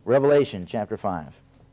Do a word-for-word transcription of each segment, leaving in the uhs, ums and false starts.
Revelation chapter five.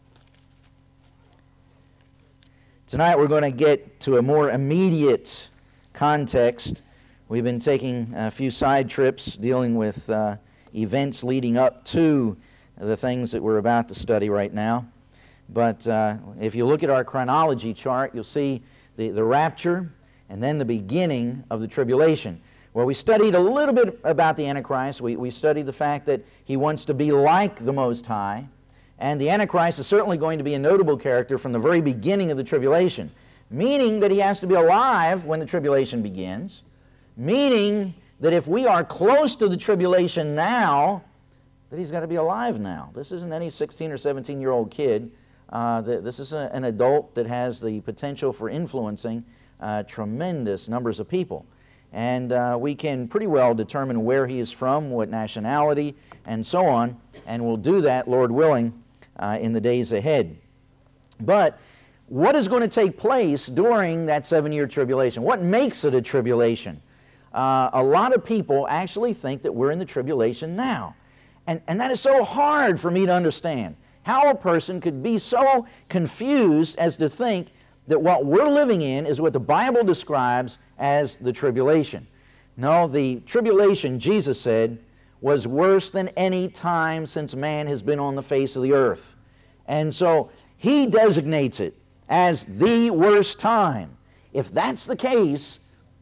Tonight we're going to get to a more immediate context. We've been taking a few side trips dealing with uh, events leading up to the things that we're about to study right now. But uh, if you look at our chronology chart, you'll see the, the rapture and then the beginning of the tribulation. Well, we studied a little bit about the Antichrist. We, we studied the fact that he wants to be like the Most High. And the Antichrist is certainly going to be a notable character from the very beginning of the tribulation, meaning that he has to be alive when the tribulation begins, meaning that if we are close to the tribulation now, that he's got to be alive now. This isn't any sixteen or seventeen-year-old kid. Uh, this is a, an adult that has the potential for influencing uh, tremendous numbers of people. And uh, we can pretty well determine where he is from, what nationality, and so on, and we'll do that, Lord willing, uh, in the days ahead. But what is going to take place during that seven-year tribulation? What makes it a tribulation? Uh, a lot of people actually think that we're in the tribulation now. And, and that is so hard for me to understand. How a person could be so confused as to think that what we're living in is what the Bible describes as the tribulation. No, the tribulation, Jesus said, was worse than any time since man has been on the face of the earth. And so he designates it as the worst time. If that's the case,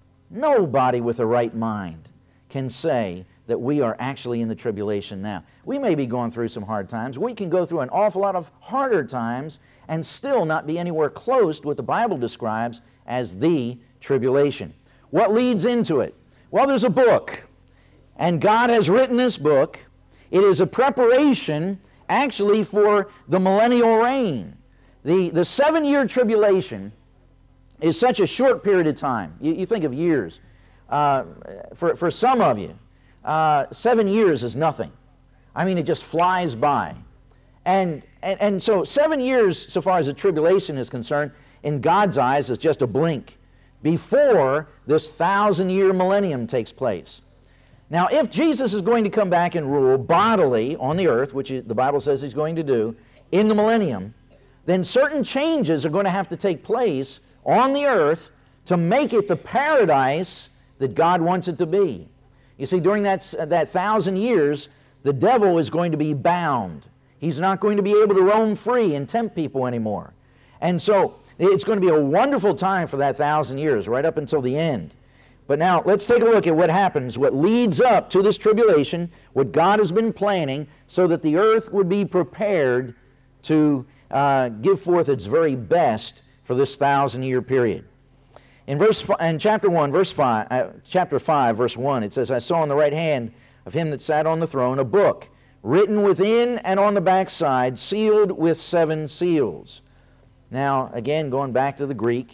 nobody with a right mind can say that we are actually in the tribulation now. We may be going through some hard times. We can go through an awful lot of harder times and still not be anywhere close to what the Bible describes as the tribulation. What leads into it? Well, there's a book, and God has written this book. It is a preparation actually for the millennial reign. The, the seven-year tribulation is such a short period of time. You, you think of years. Uh, for, for some of you, uh, seven years is nothing. I mean, it just flies by. And, and, and so seven years, so far as the tribulation is concerned, in God's eyes is just a blink before this thousand-year millennium takes place. Now, if Jesus is going to come back and rule bodily on the earth, which the Bible says he's going to do, in the millennium, then certain changes are going to have to take place on the earth to make it the paradise that God wants it to be. You see, during that, that thousand years, the devil is going to be bound. He's not going to be able to roam free and tempt people anymore. And so it's going to be a wonderful time for that thousand years, right up until the end. But now let's take a look at what happens, what leads up to this tribulation, what God has been planning so that the earth would be prepared to uh, give forth its very best for this thousand-year period. In verse in chapter one, verse five, uh, chapter five, verse one, it says, "I saw on the right hand of him that sat on the throne a book, written within and on the backside, sealed with seven seals." Now, again, going back to the Greek,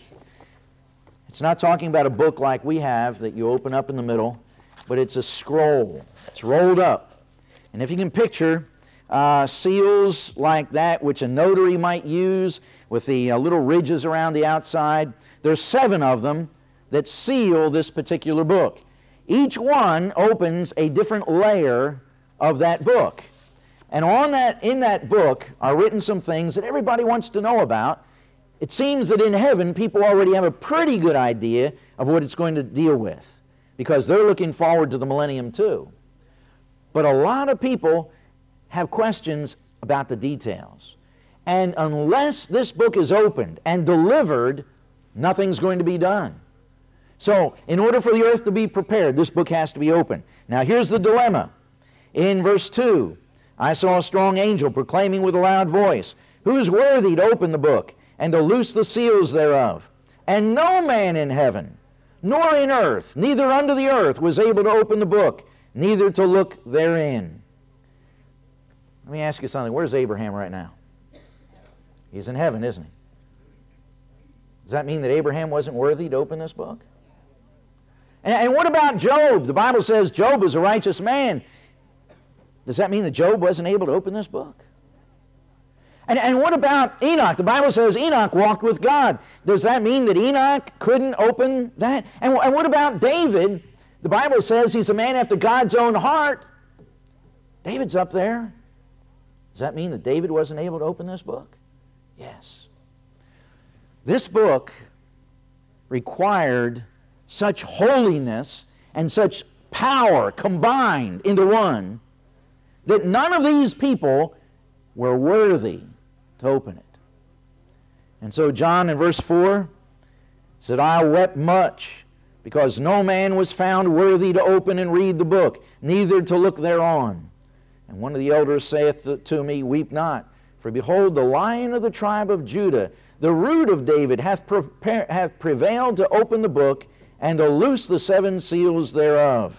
it's not talking about a book like we have that you open up in the middle, but it's a scroll. It's rolled up. And if you can picture uh, seals like that, which a notary might use with the uh, little ridges around the outside, there's seven of them that seal this particular book. Each one opens a different layer of that book. And on that, in that book are written some things that everybody wants to know about. It seems that in heaven, people already have a pretty good idea of what it's going to deal with, because they're looking forward to the millennium too. But a lot of people have questions about the details. And unless this book is opened and delivered, nothing's going to be done. So, in order for the earth to be prepared, this book has to be opened. Now, here's the dilemma. In verse two, "I saw a strong angel proclaiming with a loud voice, 'Who is worthy to open the book and to loose the seals thereof?' And no man in heaven, nor in earth, neither under the earth, was able to open the book, neither to look therein." Let me ask you something. Where's Abraham right now? He's in heaven, isn't he? Does that mean that Abraham wasn't worthy to open this book? And, and what about Job? The Bible says Job was a righteous man. Does that mean that Job wasn't able to open this book? And, and what about Enoch? The Bible says Enoch walked with God. Does that mean that Enoch couldn't open that? And, and what about David? The Bible says he's a man after God's own heart. David's up there. Does that mean that David wasn't able to open this book? Yes. This book required such holiness and such power combined into one that none of these people were worthy to open it. And so John in verse four said, I wept much, because no man was found worthy to open and read the book, neither to look thereon. And one of the elders saith to, to me, Weep not, for behold, the Lion of the tribe of Judah, the root of David, hath, prepar- hath prevailed to open the book and to loose the seven seals thereof.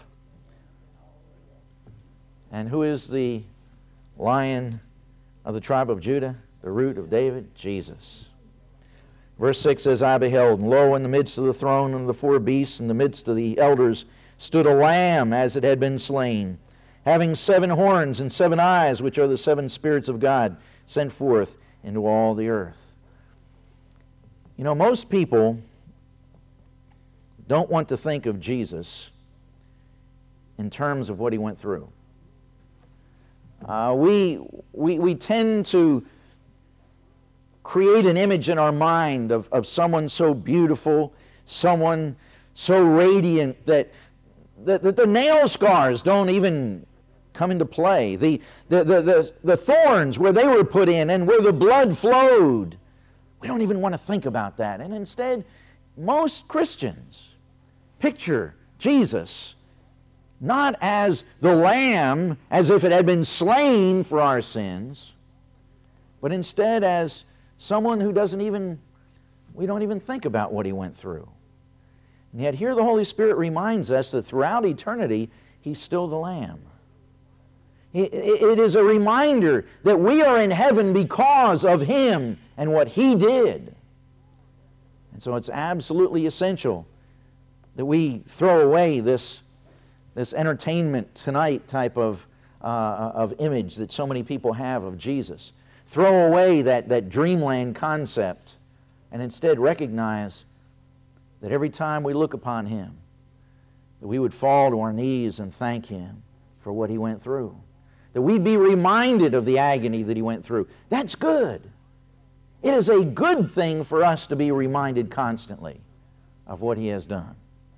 And who is the Lion of the tribe of Judah, the root of David? Jesus. Verse six says, I beheld, and lo, in the midst of the throne and the four beasts, in the midst of the elders, stood a lamb as it had been slain, having seven horns and seven eyes, which are the seven spirits of God, sent forth into all the earth. You know, most people don't want to think of Jesus in terms of what he went through. Uh, we, we, we tend to create an image in our mind of, of someone so beautiful, someone so radiant that, that, that the nail scars don't even come into play. The, the, the, the, the thorns where they were put in and where the blood flowed, we don't even want to think about that. And instead, most Christians picture Jesus not as the lamb, as if it had been slain for our sins, but instead as someone who doesn't even, we don't even think about what he went through. And yet here the Holy Spirit reminds us that throughout eternity, he's still the Lamb. It is a reminder that we are in heaven because of him and what he did. And so it's absolutely essential that we throw away this, this entertainment tonight type of, uh, of image that so many people have of Jesus. Throw away that, that dreamland concept and instead recognize that every time we look upon him, that we would fall to our knees and thank him for what he went through. That we'd be reminded of the agony that he went through. That's good. It is a good thing for us to be reminded constantly of what he has done.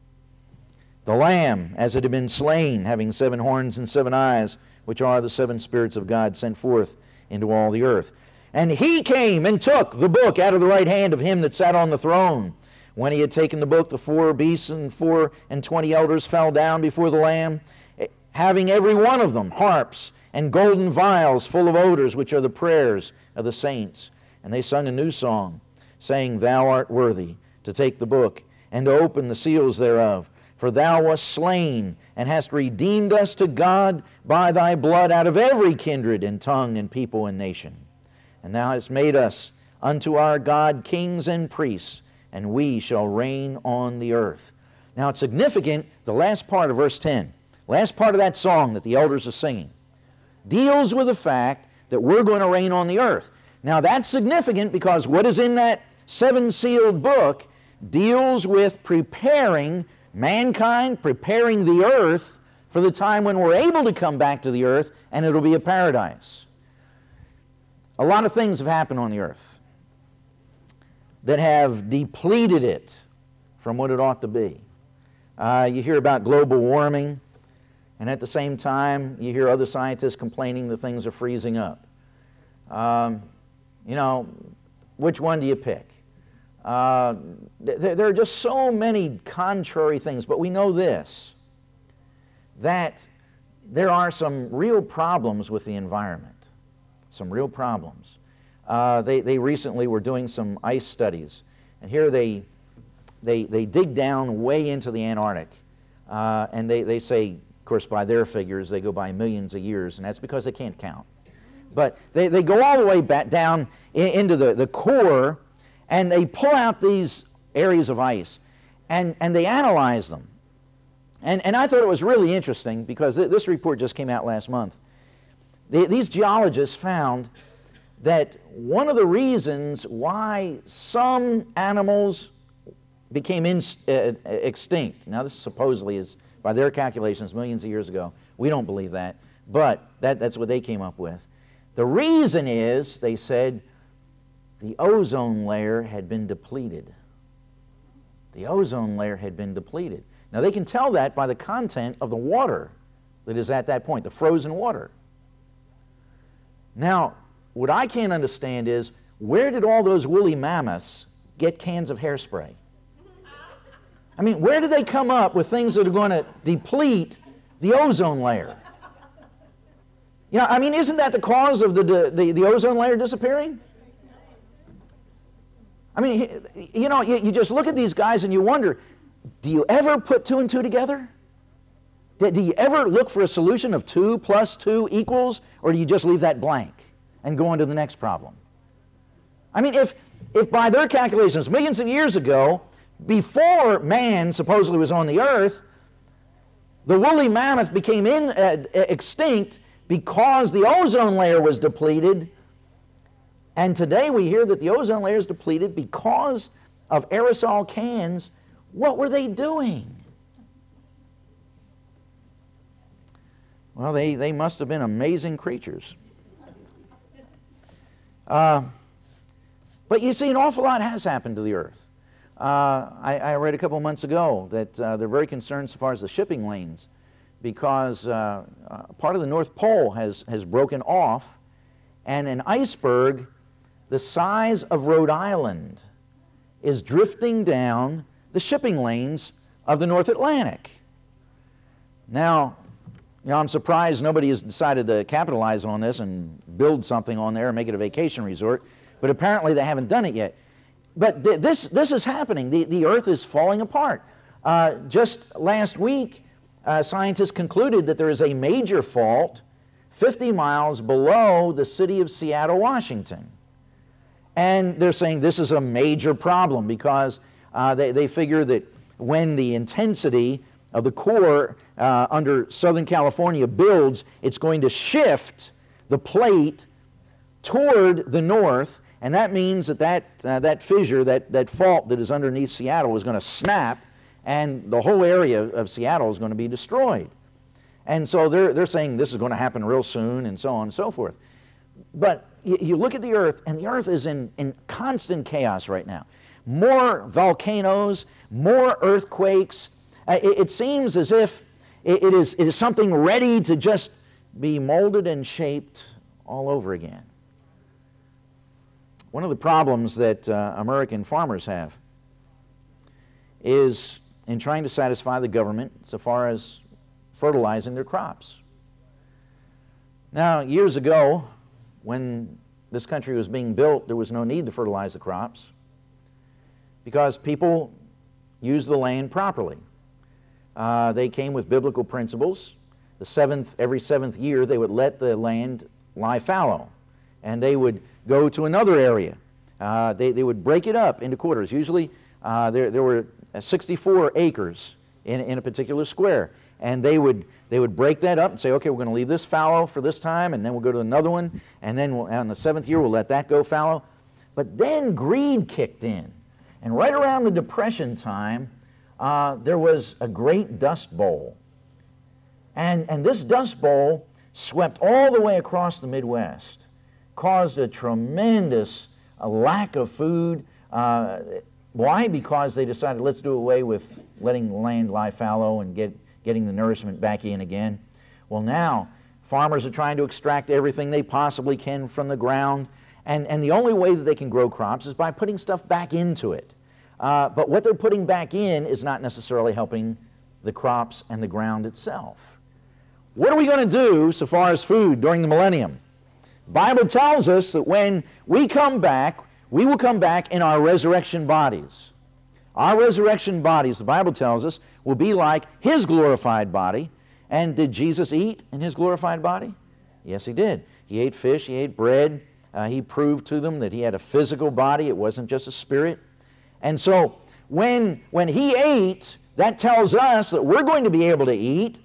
The Lamb, as it had been slain, having seven horns and seven eyes, which are the seven spirits of God sent forth into all the earth. And he came and took the book out of the right hand of him that sat on the throne. When he had taken the book, the four beasts and four and twenty elders fell down before the Lamb, having every one of them harps and golden vials full of odors, which are the prayers of the saints. And they sung a new song, saying, Thou art worthy to take the book and to open the seals thereof. For thou wast slain, and hast redeemed us to God by thy blood out of every kindred and tongue and people and nation. And thou hast made us unto our God kings and priests, and we shall reign on the earth. Now it's significant, the last part of verse ten, last part of that song that the elders are singing, deals with the fact that we're going to reign on the earth. Now that's significant because what is in that seven-sealed book deals with preparing mankind, preparing the earth for the time when we're able to come back to the earth and it'll be a paradise. A lot of things have happened on the earth that have depleted it from what it ought to be. Uh, you hear about global warming, and at the same time you hear other scientists complaining that things are freezing up. Um, you know, which one do you pick? Uh, th- there are just so many contrary things, but we know this, that there are some real problems with the environment, some real problems. Uh, they, they recently were doing some ice studies, and here they, they, they dig down way into the Antarctic, uh, and they, they say, of course by their figures, they go by millions of years, and that's because they can't count. But they, they go all the way back down in, into the, the core, and they pull out these areas of ice, and, and they analyze them. And, and I thought it was really interesting because th- this report just came out last month. The, these geologists found that one of the reasons why some animals became in, uh, extinct, now this supposedly is, by their calculations, millions of years ago. We don't believe that, but that, that's what they came up with. The reason is, they said, the ozone layer had been depleted. The ozone layer had been depleted. Now they can tell that by the content of the water that is at that point, the frozen water. Now, what I can't understand is, where did all those woolly mammoths get cans of hairspray? I mean, where did they come up with things that are going to deplete the ozone layer? You know, I mean, isn't that the cause of the, the, the ozone layer disappearing? I mean, you know, you, you just look at these guys and you wonder, do you ever put two and two together? Do, do you ever look for a solution of two plus two equals, or do you just leave that blank and go on to the next problem? I mean, if, if by their calculations, millions of years ago, before man supposedly was on the earth, the woolly mammoth became in, uh, extinct because the ozone layer was depleted, and today we hear that the ozone layer is depleted because of aerosol cans. What were they doing? Well, they, they must have been amazing creatures. Uh, but you see, an awful lot has happened to the earth. Uh, I, I read a couple months ago that uh, they're very concerned so far as the shipping lanes, because uh, uh, part of the North Pole has, has broken off, and an iceberg the size of Rhode Island is drifting down the shipping lanes of the North Atlantic. Now, you know, I'm surprised nobody has decided to capitalize on this and build something on there and make it a vacation resort, but apparently they haven't done it yet. But th this, this is happening. The, the earth is falling apart. Uh, just last week, uh, scientists concluded that there is a major fault fifty miles below the city of Seattle, Washington. And they're saying this is a major problem because uh, they, they figure that when the intensity of the core uh, under Southern California builds, it's going to shift the plate toward the north, and that means that that, uh, that fissure, that, that fault that is underneath Seattle is going to snap, and the whole area of Seattle is going to be destroyed. And so they're, they're saying this is going to happen real soon, and so on and so forth. But you, you look at the earth, and the earth is in, in constant chaos right now. More volcanoes, more earthquakes. Uh, it, it seems as if it, it, is, it is something ready to just be molded and shaped all over again. One of the problems that uh, American farmers have is in trying to satisfy the government so far as fertilizing their crops. Now, years ago, when this country was being built, there was no need to fertilize the crops because people used the land properly. Uh, they came with biblical principles. The seventh, every seventh year, they would let the land lie fallow, and they would go to another area. Uh, they, they would break it up into quarters. Usually, uh, there, there were sixty-four acres in, in a particular square, and they would, they would break that up and say, okay, we're going to leave this fallow for this time, and then we'll go to another one, and then we'll, on the seventh year, we'll let that go fallow. But then greed kicked in, and right around the Depression time, uh, there was a great dust bowl. And, and this dust bowl swept all the way across the Midwest, caused a tremendous a lack of food. Uh, why? Because they decided, let's do away with letting the land lie fallow and get, getting the nourishment back in again. Well, now, farmers are trying to extract everything they possibly can from the ground, and, and the only way that they can grow crops is by putting stuff back into it. Uh, but what they're putting back in is not necessarily helping the crops and the ground itself. What are we going to do so far as food during the millennium? The Bible tells us that when we come back, we will come back in our resurrection bodies. Our resurrection bodies, the Bible tells us, will be like His glorified body. And did Jesus eat in His glorified body? Yes, He did. He ate fish, He ate bread. Uh, he proved to them that He had a physical body. It wasn't just a spirit. And so when, when He ate, that tells us that we're going to be able to eat.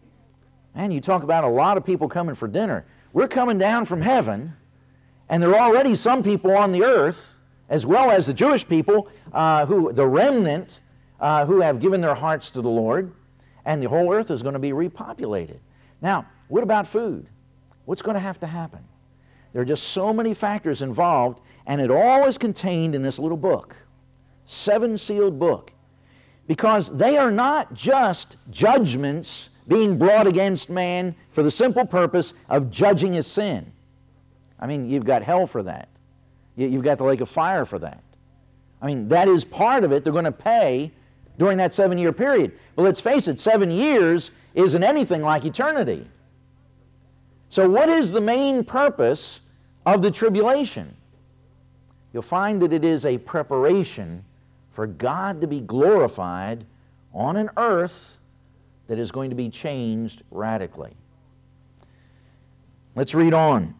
Man, you talk about a lot of people coming for dinner. We're coming down from heaven, and there are already some people on the earth, as well as the Jewish people, uh, who the remnant, uh, who have given their hearts to the Lord, and the whole earth is going to be repopulated. Now, what about food? What's going to have to happen? There are just so many factors involved, and it all is contained in this little book, seven-sealed book, because they are not just judgments being brought against man for the simple purpose of judging his sin. I mean, you've got hell for that. You've got the lake of fire for that. I mean, that is part of it. They're going to pay during that seven-year period. But let's face it, seven years isn't anything like eternity. So what is the main purpose of the tribulation? You'll find that it is a preparation for God to be glorified on an earth that is going to be changed radically. Let's read on.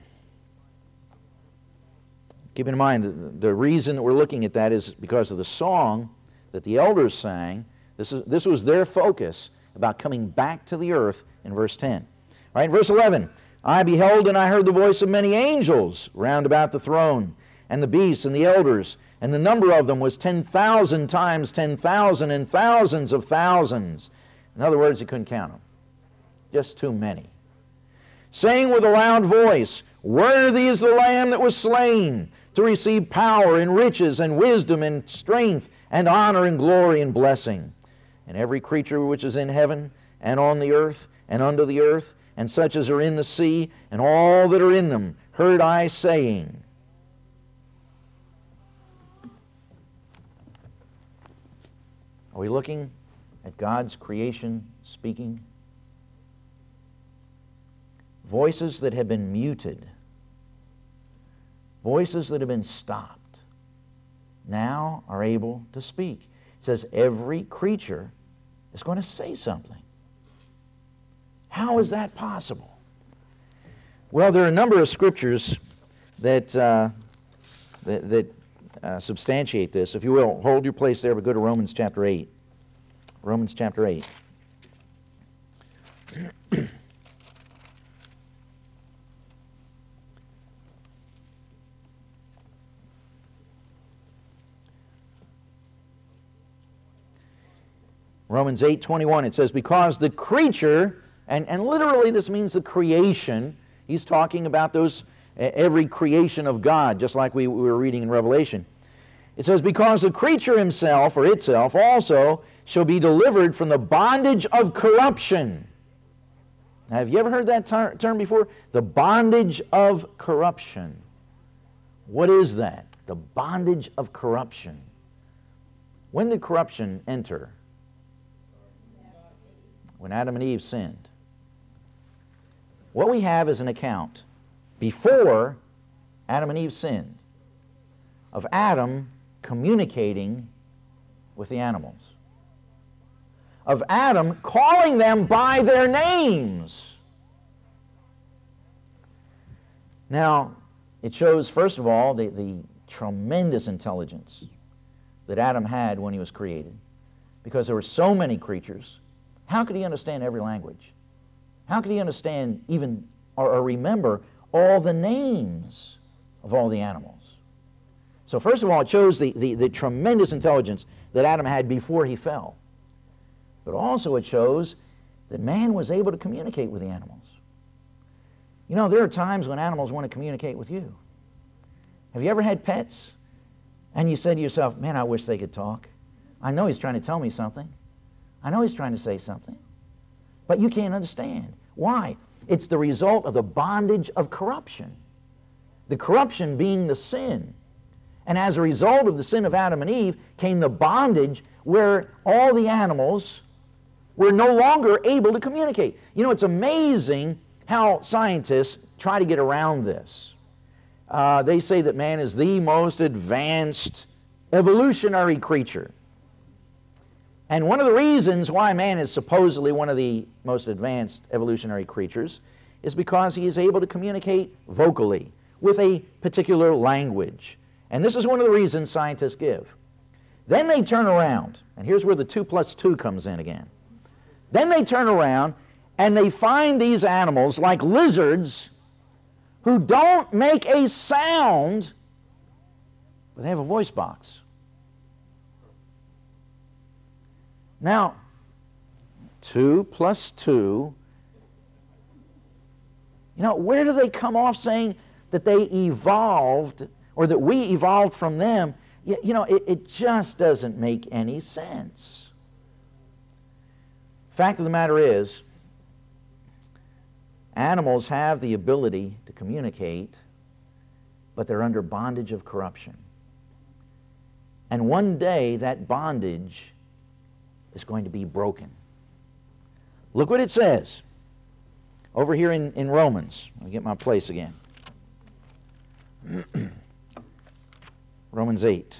Keep in mind, the, the reason that we're looking at that is because of the song that the elders sang. This, is, this was their focus about coming back to the earth in verse ten. All right, in verse eleven, I beheld and I heard the voice of many angels round about the throne, and the beasts and the elders, and the number of them was ten thousand times ten thousand and thousands of thousands. In other words, you couldn't count them. Just too many. Saying with a loud voice, worthy is the Lamb that was slain to receive power and riches and wisdom and strength and honor and glory and blessing. And every creature which is in heaven and on the earth and under the earth and such as are in the sea and all that are in them heard I saying. Are we looking at God's creation speaking? Voices that have been muted, voices that have been stopped, now are able to speak. It says every creature is going to say something. How is that possible? Well, there are a number of scriptures that, uh, that, that uh, substantiate this. If you will, hold your place there, but go to Romans chapter eight. Romans chapter eight. Romans eight twenty-one, it says, because the creature, and, and literally this means the creation, he's talking about those, every creation of God, just like we, we were reading in Revelation. It says, because the creature himself, or itself, also shall be delivered from the bondage of corruption. Now, have you ever heard that ter- term before? The bondage of corruption. What is that? The bondage of corruption. When did corruption enter? When Adam and Eve sinned. What we have is an account before Adam and Eve sinned of Adam communicating with the animals, of Adam calling them by their names. Now, it shows, first of all, the, the tremendous intelligence that Adam had when he was created, because there were so many creatures. How could he understand every language? How could he understand even or, or remember all the names of all the animals? So first of all, it shows the, the, the tremendous intelligence that Adam had before he fell. But also it shows that man was able to communicate with the animals. You know, there are times when animals want to communicate with you. Have you ever had pets? And you said to yourself, man, I wish they could talk. I know he's trying to tell me something. I know he's trying to say something, but you can't understand. Why? It's the result of the bondage of corruption. The corruption being the sin. And as a result of the sin of Adam and Eve came the bondage where all the animals were no longer able to communicate. You know, it's amazing how scientists try to get around this. Uh, they say that man is the most advanced evolutionary creature. And one of the reasons why man is supposedly one of the most advanced evolutionary creatures is because he is able to communicate vocally with a particular language. And this is one of the reasons scientists give. Then they turn around, and here's where the two plus two comes in again. Then they turn around and they find these animals like lizards who don't make a sound, but they have a voice box. Now, two plus two, you know, where do they come off saying that they evolved, or that we evolved from them, you, you know, it, it just doesn't make any sense. Fact of the matter is, animals have the ability to communicate, but they're under bondage of corruption. And one day that bondage is going to be broken. Look what it says over here in, in Romans. I'll get my place again. Romans eight.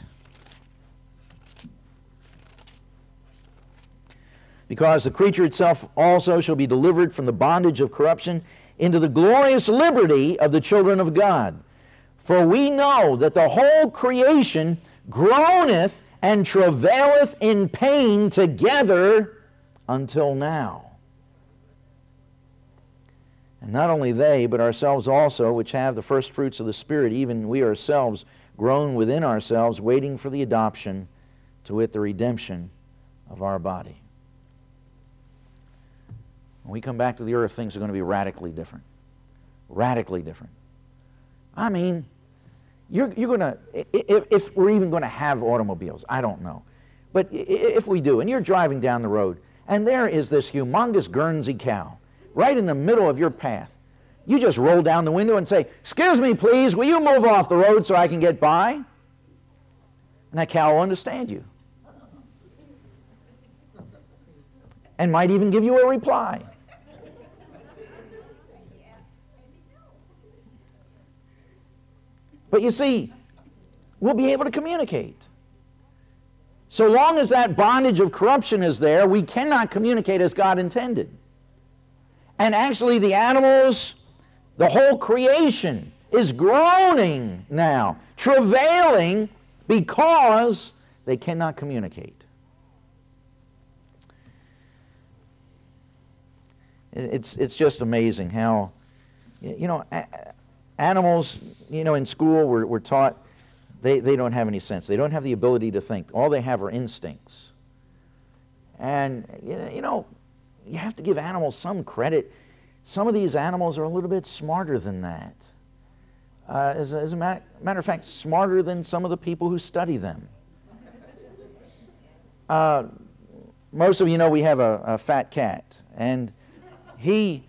Because the creature itself also shall be delivered from the bondage of corruption into the glorious liberty of the children of God. For we know that the whole creation groaneth and travaileth in pain together until now. And not only they, but ourselves also, which have the first fruits of the Spirit, even we ourselves groan within ourselves, waiting for the adoption, to wit, the redemption of our body. When we come back to the earth, things are going to be radically different. Radically different. I mean, you're, you're going to, if, if we're even going to have automobiles, I don't know. But if we do, and you're driving down the road, and there is this humongous Guernsey cow right in the middle of your path, you just roll down the window and say, "Excuse me, please, will you move off the road so I can get by?" And that cow will understand you. And might even give you a reply. But you see, we'll be able to communicate. So long as that bondage of corruption is there, we cannot communicate as God intended. And actually the animals, the whole creation is groaning now, travailing because they cannot communicate. It's, it's just amazing how, you know, animals, you know, in school we're, we're taught they, they don't have any sense. They don't have the ability to think. All they have are instincts. And, you know, you have to give animals some credit. Some of these animals are a little bit smarter than that. Uh, as, a, as a matter, matter of fact, smarter than some of the people who study them. Uh, most of you know we have a, a fat cat. And he,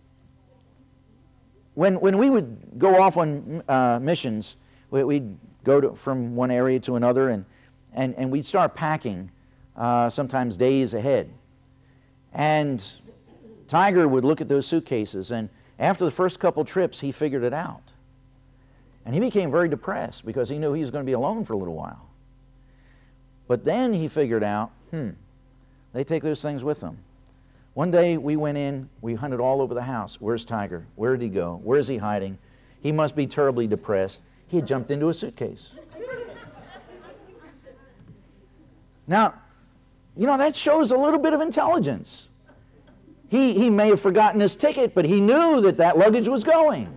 when, when we would go off on uh, missions, we, we'd go to, from one area to another, and, and, and we'd start packing uh, sometimes days ahead. And Tiger would look at those suitcases, and after the first couple trips, he figured it out. And he became very depressed because he knew he was going to be alone for a little while. But then he figured out, hmm, they take those things with them. One day we went in, we hunted all over the house. Where's Tiger? Where did he go? Where is he hiding? He must be terribly depressed. He had jumped into a suitcase. Now, you know, that shows a little bit of intelligence. He, he may have forgotten his ticket, but he knew that that luggage was going.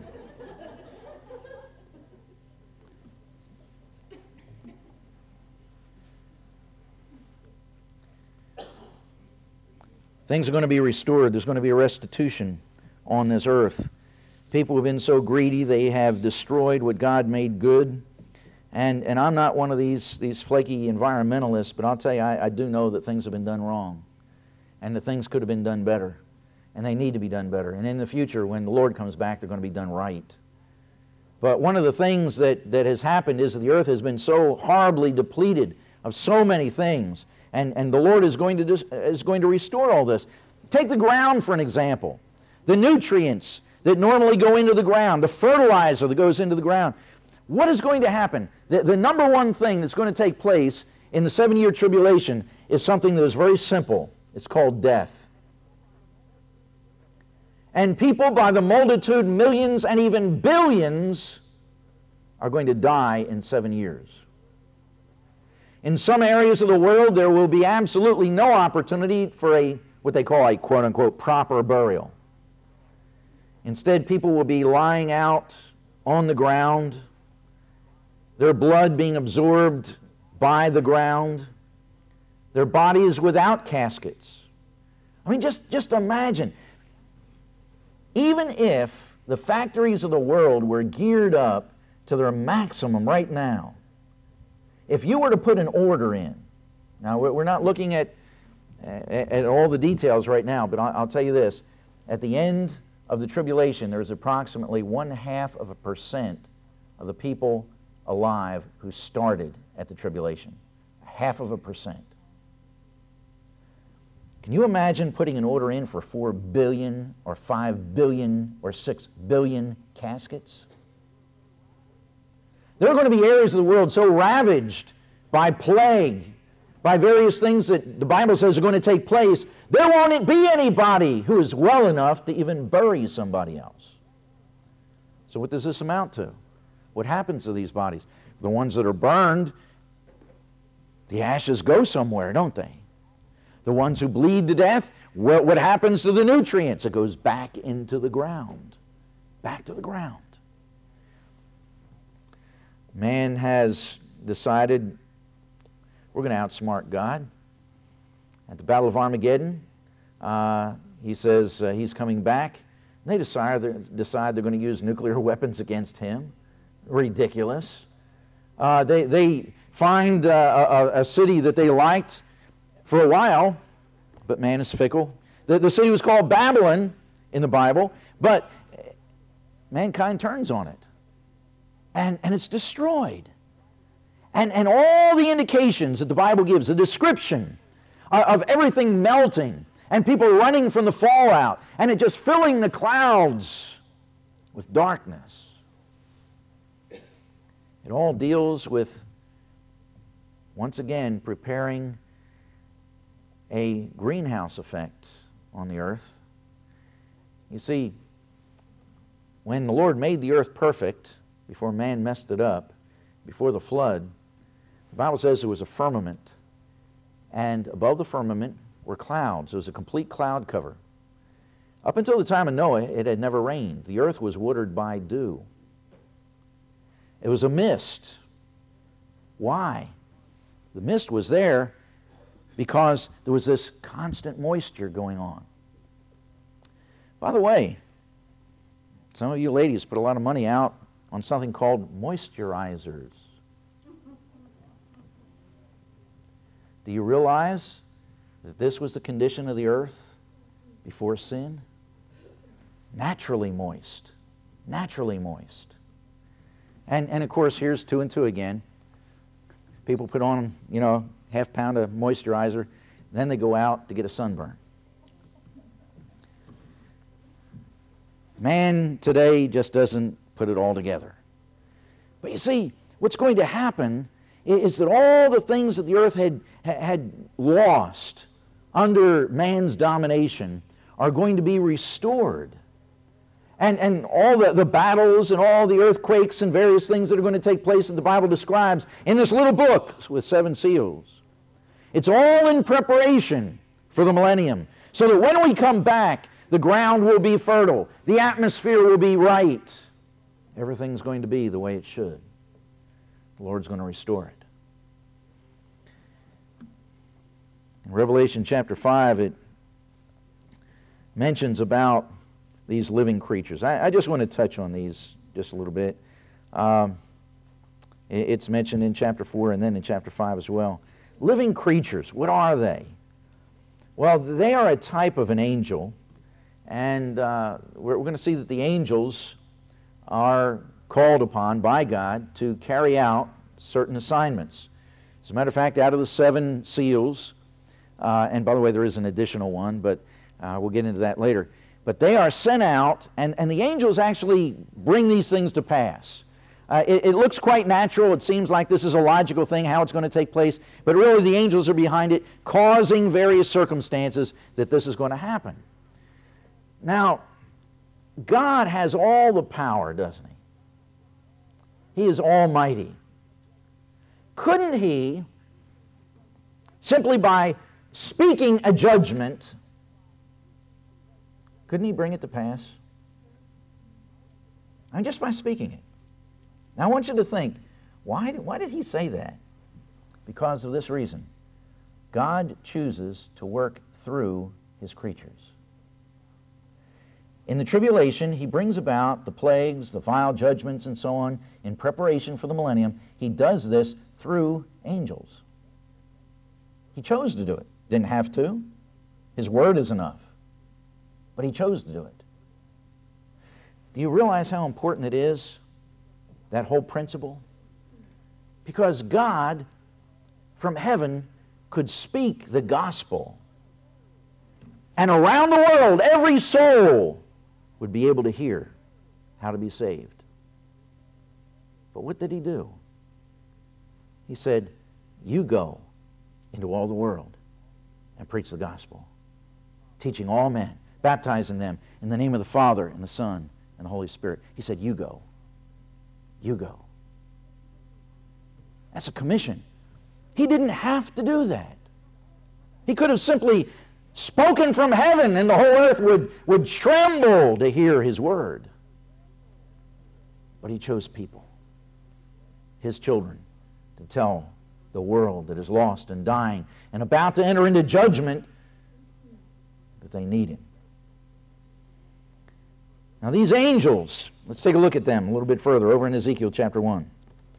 Things are going to be restored. There's going to be a restitution on this earth. People have been so greedy, they have destroyed what God made good. And, and I'm not one of these, these flaky environmentalists, but I'll tell you, I, I do know that things have been done wrong. And that things could have been done better. And they need to be done better. And in the future, when the Lord comes back, they're going to be done right. But one of the things that, that has happened is that the earth has been so horribly depleted of so many things. And, and the Lord is going to dis, is going to restore all this. Take the ground for an example. The nutrients that normally go into the ground, the fertilizer that goes into the ground. What is going to happen? The, the number one thing that's going to take place in the seven-year tribulation is something that is very simple. It's called death. And people by the multitude, millions and even billions, are going to die in seven years. In some areas of the world, there will be absolutely no opportunity for a, what they call a quote-unquote proper burial. Instead, people will be lying out on the ground, their blood being absorbed by the ground, their bodies without caskets. I mean, just, just imagine, even if The factories of the world were geared up to their maximum right now. If you were to put an order in, now we're not looking at, at, at all the details right now, but I'll, I'll tell you this. At the end of the tribulation, there's approximately one half of a percent of the people alive who started at the tribulation. Half of a percent. Can you imagine putting an order in for four billion or five billion or six billion caskets? There are going to be areas of the world so ravaged by plague, by various things that the Bible says are going to take place, there won't be anybody who is well enough to even bury somebody else. So what does this amount to? What happens to these bodies? The ones that are burned, the ashes go somewhere, don't they? The ones who bleed to death, what, what happens to the nutrients? It goes back into the ground. Back to the ground. Man has decided, we're going to outsmart God. At the Battle of Armageddon, uh, he says uh, he's coming back. And they decide they're, decide they're going to use nuclear weapons against him. Ridiculous. Uh, they, they find uh, a, a city that they liked for a while, but man is fickle. The, the city was called Babylon in the Bible, but mankind turns on it. And, and it's destroyed. And, and all the indications that the Bible gives, the description of, of everything melting, and people running from the fallout, and it just filling the clouds with darkness. It all deals with, once again, preparing a greenhouse effect on the earth. You see, when the Lord made the earth perfect, before man messed it up, before the flood, the Bible says there was a firmament, and above the firmament were clouds. It was a complete cloud cover. Up until the time of Noah, it had never rained. The earth was watered by dew. It was a mist. Why? The mist was there because there was this constant moisture going on. By the way, some of you ladies put a lot of money out on something called moisturizers. Do you realize that this was the condition of the earth before sin? Naturally moist. Naturally moist. And, and of course, here's two and two again. People put on, you know, half pound of moisturizer, and then they go out to get a sunburn. Man today just doesn't put it all together. But you see, what's going to happen is that all the things that the earth had, had lost under man's domination are going to be restored. And, and all the, the battles and all the earthquakes and various things that are going to take place that the Bible describes in this little book with seven seals. It's all in preparation for the millennium, so that when we come back, the ground will be fertile, the atmosphere will be right. Everything's going to be the way it should. The Lord's going to restore it. In Revelation chapter five, it mentions about these living creatures. I, I just want to touch on these just a little bit. Um, it, it's mentioned in chapter four and then in chapter five as well. Living creatures, what are they? Well, they are a type of an angel, and uh, we're, we're going to see that the angels are called upon by God to carry out certain assignments. As a matter of fact, out of the seven seals, uh, and by the way, there is an additional one, but uh, we'll get into that later. But they are sent out, and, and the angels actually bring these things to pass. Uh, it, it looks quite natural. It seems like this is a logical thing, how it's going to take place. But really, the angels are behind it, causing various circumstances that this is going to happen. Now, God has all the power, doesn't He? He is almighty. Couldn't He, simply by speaking a judgment, couldn't He bring it to pass? I mean, just by speaking it. Now, I want you to think, why did, why did He say that? Because of this reason. God chooses to work through His creatures. In the tribulation, he brings about the plagues, the vile judgments, and so on in preparation for the millennium. He does this through angels. He chose to do it. Didn't have to. His word is enough. But he chose to do it. Do you realize how important it is, that whole principle? Because God, from heaven, could speak the gospel. And around the world, every soul would be able to hear how to be saved. But what did he do? He said, you go into all the world and preach the gospel, teaching all men, baptizing them in the name of the Father and the Son and the Holy Spirit. He said, you go. You go. That's a commission. He didn't have to do that. He could have simply spoken from heaven and the whole earth would, would tremble to hear his word. But he chose people, his children, to tell the world that is lost and dying and about to enter into judgment that they need him. Now these angels, let's take a look at them a little bit further over in Ezekiel chapter one.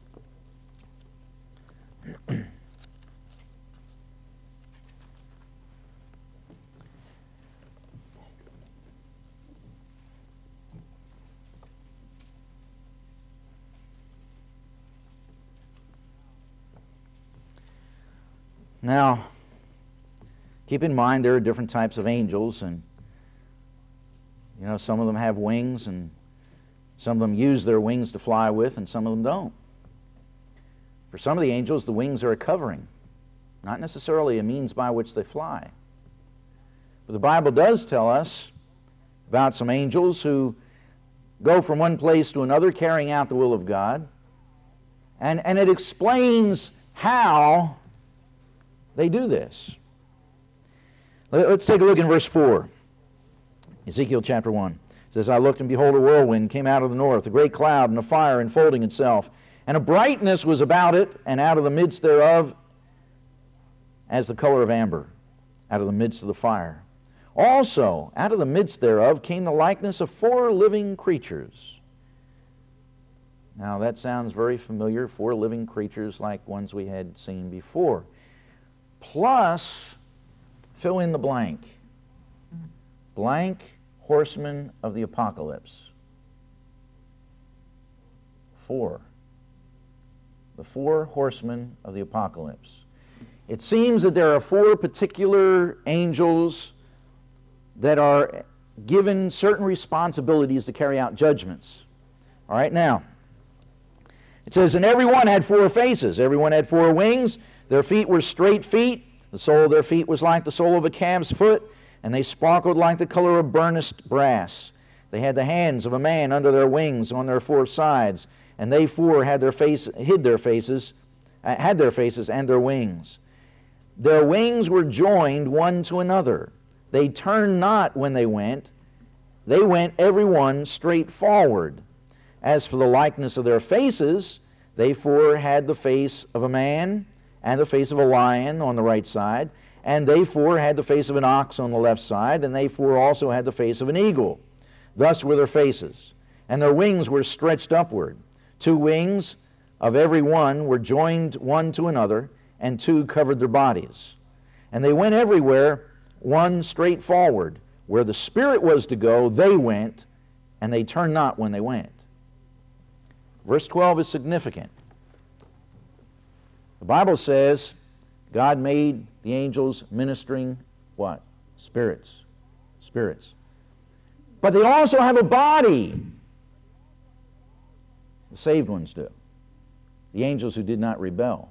Now, keep in mind there are different types of angels, and you know, some of them have wings, and some of them use their wings to fly with, and some of them don't. For some of the angels, the wings are a covering, not necessarily a means by which they fly. But the Bible does tell us about some angels who go from one place to another carrying out the will of God, and, and it explains how they do this. Let's take a look in verse four. Ezekiel chapter one. It says, I looked, and behold, a whirlwind came out of the north, a great cloud, and a fire enfolding itself. And a brightness was about it, and out of the midst thereof, as the color of amber, out of the midst of the fire. Also, out of the midst thereof came the likeness of four living creatures. Now that sounds very familiar, four living creatures like ones we had seen before. Plus, fill in the blank. Blank horsemen of the apocalypse. Four. The four horsemen of the apocalypse. It seems that there are four particular angels that are given certain responsibilities to carry out judgments. All right, now, it says, and every one had four faces. Every one had four wings. Their feet were straight feet. The sole of their feet was like the sole of a calf's foot, and they sparkled like the color of burnished brass. They had the hands of a man under their wings on their four sides, and they four had their face hid their faces, uh, had their faces and their wings. Their wings were joined one to another. They turned not when they went. They went every one straight forward. As for the likeness of their faces, they four had the face of a man, and the face of a lion on the right side, and they four had the face of an ox on the left side, and they four also had the face of an eagle. Thus were their faces. And their wings were stretched upward. Two wings of every one were joined one to another, and two covered their bodies. And they went everywhere, one straight forward. Where the Spirit was to go, they went, and they turned not when they went. Verse twelve is significant. The Bible says God made the angels ministering what? Spirits. Spirits. But they also have a body. The saved ones do. The angels who did not rebel.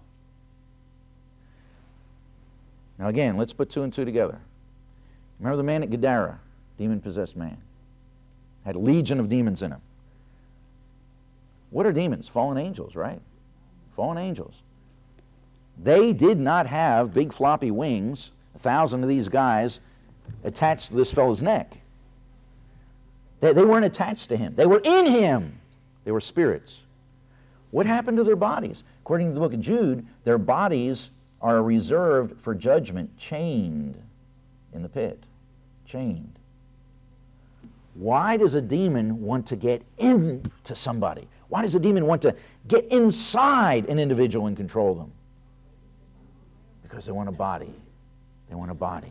Now again, let's put two and two together. Remember the man at Gadara, demon-possessed man. Had a legion of demons in him. What are demons? Fallen angels, right? Fallen angels. They did not have big floppy wings, a thousand of these guys attached to this fellow's neck. They, they weren't attached to him. They were in him. They were spirits. What happened to their bodies? According to the book of Jude, their bodies are reserved for judgment, chained in the pit. Chained. Why does a demon want to get into somebody? Why does a demon want to get inside an individual and control them? Because they want a body. They want a body.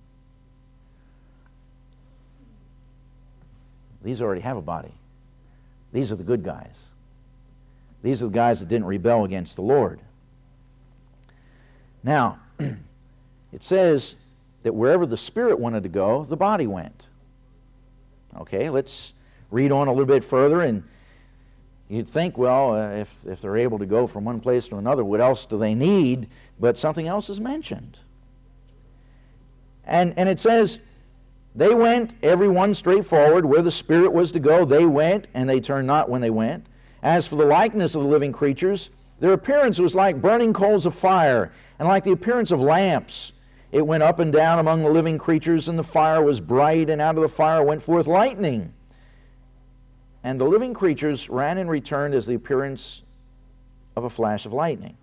These already have a body. These are the good guys. These are the guys that didn't rebel against the Lord. Now, it says that wherever the Spirit wanted to go, the body went. Okay, let's read on a little bit further, and you'd think, well, uh, if, if they're able to go from one place to another, what else do they need? But something else is mentioned. And, and it says, they went, every one straight forward, where the Spirit was to go, they went, and they turned not when they went. As for the likeness of the living creatures, their appearance was like burning coals of fire, and like the appearance of lamps. It went up and down among the living creatures, and the fire was bright, and out of the fire went forth lightning. And the living creatures ran and returned as the appearance of a flash of lightning.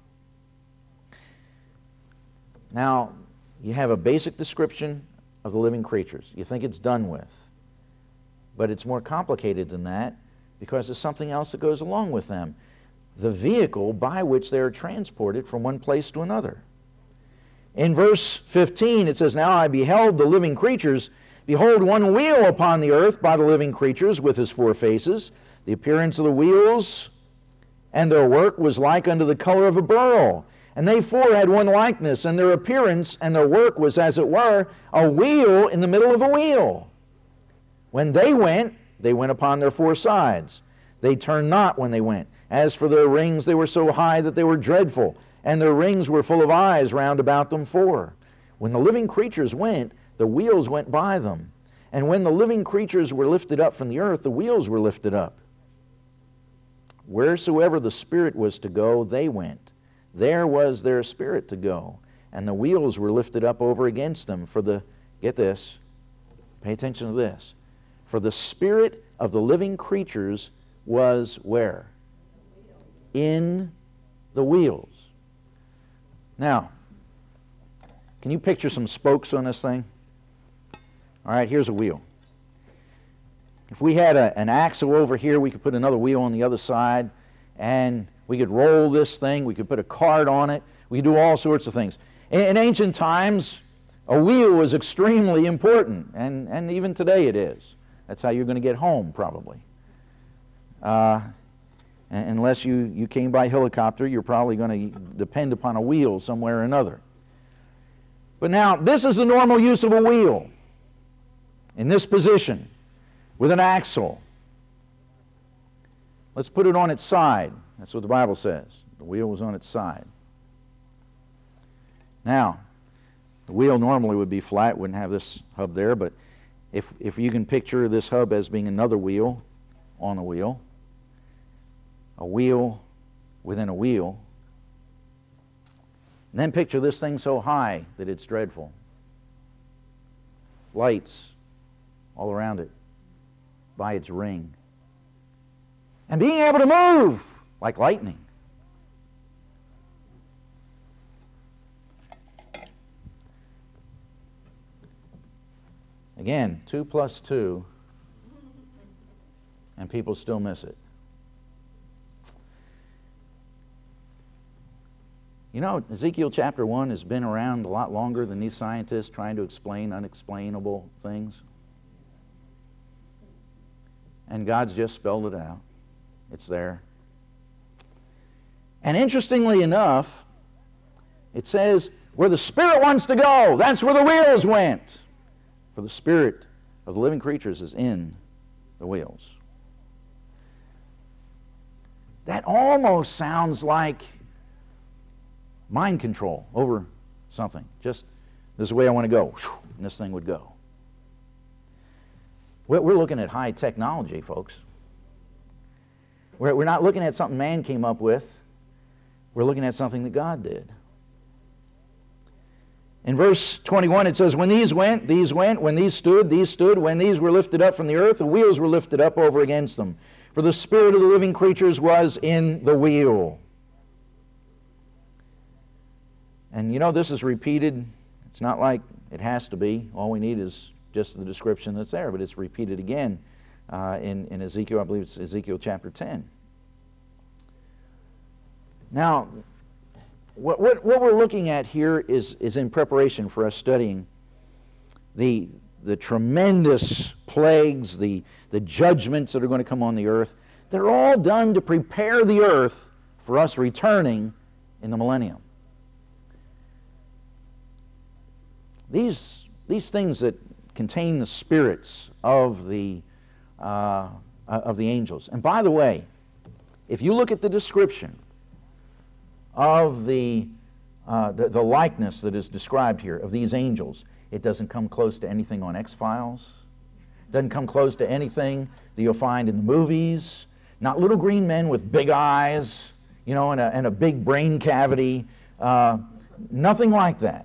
Now, you have a basic description of the living creatures. You think it's done with. But it's more complicated than that, because there's something else that goes along with them. The vehicle by which they are transported from one place to another. In verse fifteen, it says, Now I beheld the living creatures. Behold, one wheel upon the earth by the living creatures with his four faces. The appearance of the wheels and their work was like unto the color of a beryl. And they four had one likeness, and their appearance and their work was as it were a wheel in the middle of a wheel. When they went, they went upon their four sides. They turned not when they went. As for their rings, they were so high that they were dreadful, and their rings were full of eyes round about them four. When the living creatures went, the wheels went by them. And when the living creatures were lifted up from the earth, the wheels were lifted up. Wheresoever the Spirit was to go, they went. There was their spirit to go. And the wheels were lifted up over against them. For the, get this, pay attention to this. For the spirit of the living creatures was where? In the wheels. Now, can you picture some spokes on this thing? All right, here's a wheel. If we had a, an axle over here, we could put another wheel on the other side, and we could roll this thing, we could put a cart on it, we could do all sorts of things. In, in ancient times, a wheel was extremely important, and, and even today it is. That's how you're going to get home, probably. Uh, unless you, you came by helicopter, you're probably going to depend upon a wheel somewhere or another. But now, this is the normal use of a wheel. In this position, with an axle. Let's put it on its side. That's what the Bible says. The wheel was on its side. Now, the wheel normally would be flat, wouldn't have this hub there, but if, if you can picture this hub as being another wheel on a wheel, a wheel within a wheel, and then picture this thing so high that it's dreadful. Lights all around it by its ring. And being able to move like lightning. Again, two plus two, and people still miss it. You know, Ezekiel chapter one has been around a lot longer than these scientists trying to explain unexplainable things. And God's just spelled it out. It's there. And interestingly enough, it says, where the Spirit wants to go, that's where the wheels went. For the Spirit of the living creatures is in the wheels. That almost sounds like mind control over something. Just, this is the way I want to go. And this thing would go. We're looking at high technology, folks. We're not looking at something man came up with. We're looking at something that God did. In verse twenty-one it says, when these went, these went. When these stood, these stood. When these were lifted up from the earth, the wheels were lifted up over against them. For the spirit of the living creatures was in the wheel. And you know, this is repeated. It's not like it has to be. All we need is just the description that's there, but it's repeated again uh, in, in Ezekiel. I believe it's Ezekiel chapter ten. Now, what, what, what we're looking at here is, is in preparation for us studying the, the tremendous plagues, the, the judgments that are going to come on the earth. They're all done to prepare the earth for us returning in the millennium. These, these things that contain the spirits of the, uh, of the angels. And by the way, if you look at the description of the, uh, the, the likeness that is described here of these angels, it doesn't come close to anything on X-Files. It doesn't come close to anything that you'll find in the movies. Not little green men with big eyes, you know, and a, and a big brain cavity. Uh, nothing like that.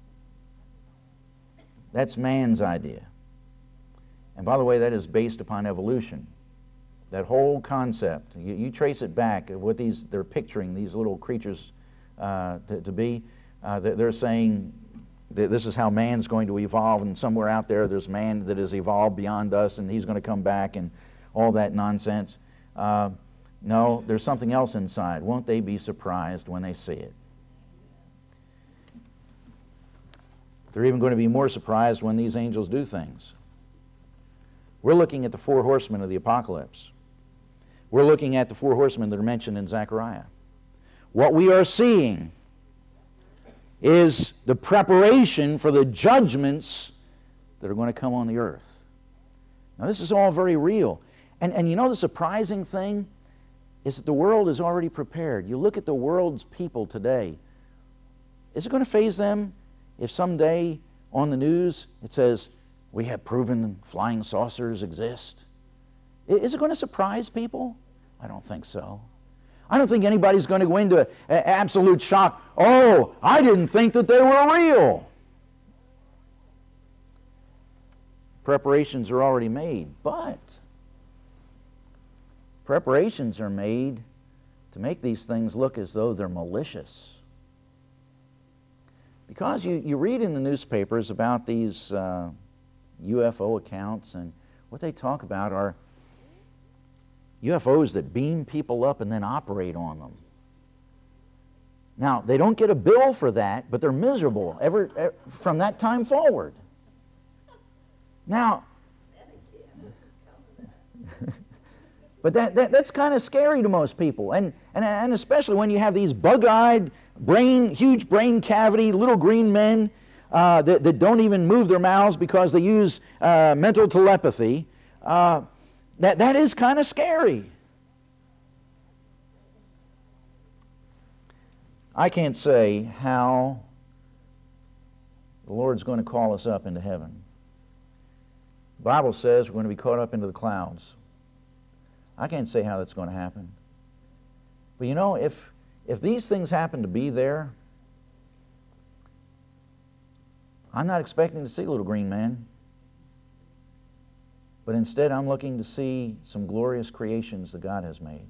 That's man's idea. And by the way, that is based upon evolution. That whole concept, you, you trace it back, what these they're picturing these little creatures uh, to, to be. Uh, they're saying that this is how man's going to evolve, and somewhere out there there's man that has evolved beyond us, and he's going to come back, and all that nonsense. Uh, no, there's something else inside. Won't they be surprised when they see it? They're even going to be more surprised when these angels do things. We're looking at the four horsemen of the apocalypse. We're looking at the four horsemen that are mentioned in Zechariah. What we are seeing is the preparation for the judgments that are going to come on the earth. Now, this is all very real. And, and you know the surprising thing is that the world is already prepared. You look at the world's people today. Is it going to faze them if someday on the news it says, we have proven flying saucers exist? Is it going to surprise people? I don't think so. I don't think anybody's going to go into a, a absolute shock. Oh, I didn't think that they were real. Preparations are already made, but preparations are made to make these things look as though they're malicious. Because you, you read in the newspapers about these uh, U F O accounts, and what they talk about are U F Os that beam people up and then operate on them. Now, they don't get a bill for that, but they're miserable ever, ever from that time forward. Now, but that, that that's kind of scary to most people, and, and, and especially when you have these bug-eyed, brain, huge brain cavity, little green men uh, that, that don't even move their mouths because they use uh, mental telepathy. Uh, that, that is kind of scary. I can't say how the Lord's going to call us up into heaven. The Bible says we're going to be caught up into the clouds. I can't say how that's going to happen. But you know, if if these things happen to be there, I'm not expecting to see little green men. But instead, I'm looking to see some glorious creations that God has made.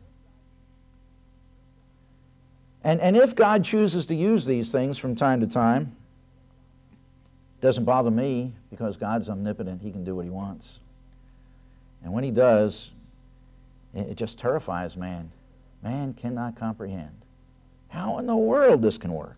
And, and if God chooses to use these things from time to time, it doesn't bother me, because God's omnipotent. He can do what He wants. And when He does, it, it just terrifies man. Man cannot comprehend how in the world this can work.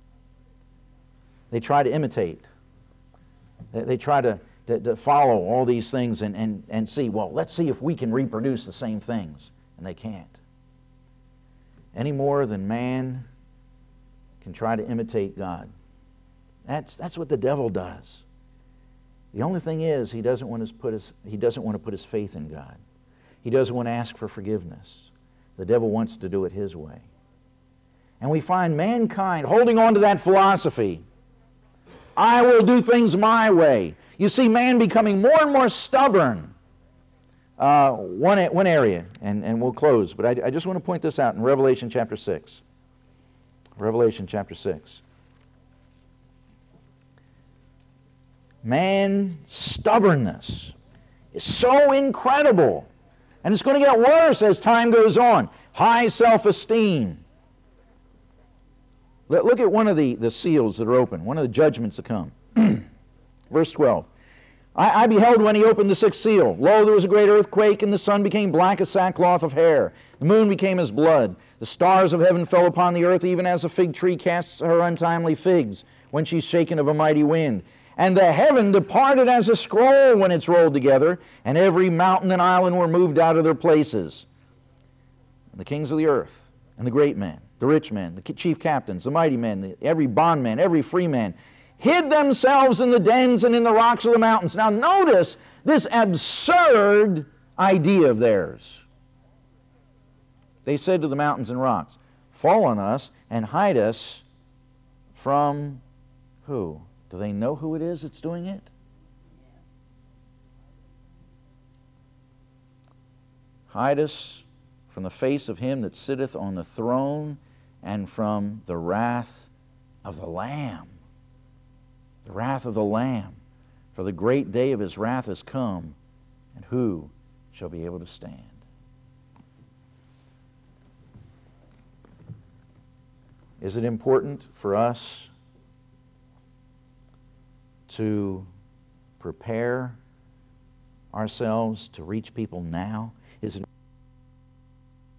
They try to imitate. They, they try to, to, to follow all these things and, and, and see, well, let's see if we can reproduce the same things. And they can't. Any more than man can try to imitate God. That's, that's what the devil does. The only thing is, he doesn't want to put his, he doesn't want to put his faith in God. He doesn't want to ask for forgiveness. The devil wants to do it his way. And we find mankind holding on to that philosophy. I will do things my way. You see man becoming more and more stubborn. Uh, one, one area, and, and we'll close, but I, I just want to point this out in Revelation chapter six. Revelation chapter six. Man's stubbornness is so incredible, and it's going to get worse as time goes on. High self-esteem. Look at one of the, the seals that are open, one of the judgments that come. Verse twelve. I, I beheld when he opened the sixth seal. Lo, there was a great earthquake, and the sun became black as sackcloth of hair. The moon became as blood. The stars of heaven fell upon the earth, even as a fig tree casts her untimely figs when she's shaken of a mighty wind. And the heaven departed as a scroll when it's rolled together, and every mountain and island were moved out of their places. And the kings of the earth, and the great men, the rich men, the chief captains, the mighty men, the, every bondman, every free man, hid themselves in the dens and in the rocks of the mountains. Now notice this absurd idea of theirs. They said to the mountains and rocks, fall on us and hide us from who? Do they know who it is that's doing it? Hide us from the face of him that sitteth on the throne and from the wrath of the Lamb. The wrath of the Lamb. For the great day of his wrath has come, and who shall be able to stand? Is it important for us to prepare ourselves to reach people now? Is it